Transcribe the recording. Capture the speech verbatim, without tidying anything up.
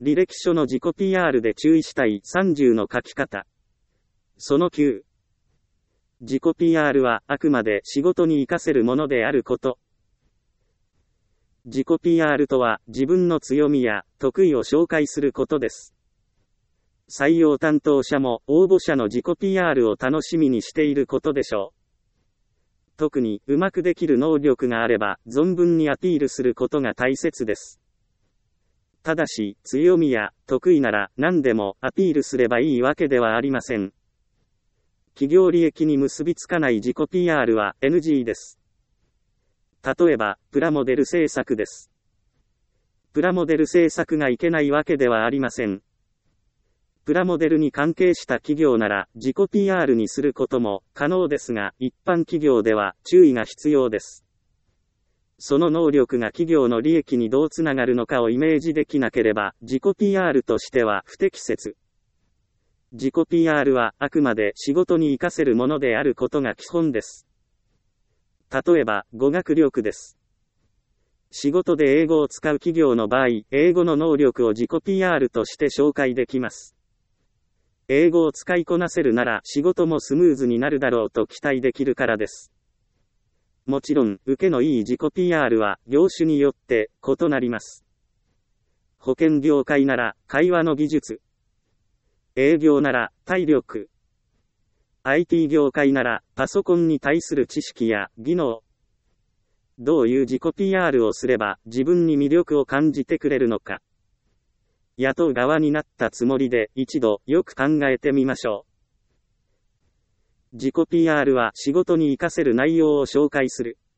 履歴書の自己 ピーアール で注意したいさんじゅうの書き方。そのきゅう。自己 ピーアール はあくまで仕事に活かせるものであること。自己 ピーアール とは自分の強みや得意を紹介することです。採用担当者も応募者の自己 ピーアール を楽しみにしていることでしょう。特にうまくできる能力があれば存分にアピールすることが大切です。ただし、強みや得意なら何でもアピールすればいいわけではありません。企業利益に結びつかない自己 ピーアール は エヌジー です。例えば、プラモデル制作です。プラモデル制作がいけないわけではありません。プラモデルに関係した企業なら自己 ピーアール にすることも可能ですが、一般企業では注意が必要です。その能力が企業の利益にどうつながるのかをイメージできなければ、自己 ピーアール としては不適切。自己 ピーアール はあくまで仕事に活かせるものであることが基本です。例えば、語学力です。仕事で英語を使う企業の場合、英語の能力を自己 ピーアール として紹介できます。英語を使いこなせるなら仕事もスムーズになるだろうと期待できるからです。もちろん、受けのいい自己 ピーアール は業種によって異なります。保険業界なら会話の技術。営業なら体力。アイティー 業界ならパソコンに対する知識や技能。どういう自己 ピーアール をすれば自分に魅力を感じてくれるのか。雇う側になったつもりで一度よく考えてみましょう。自己 ピーアール は仕事に活かせる内容を紹介する。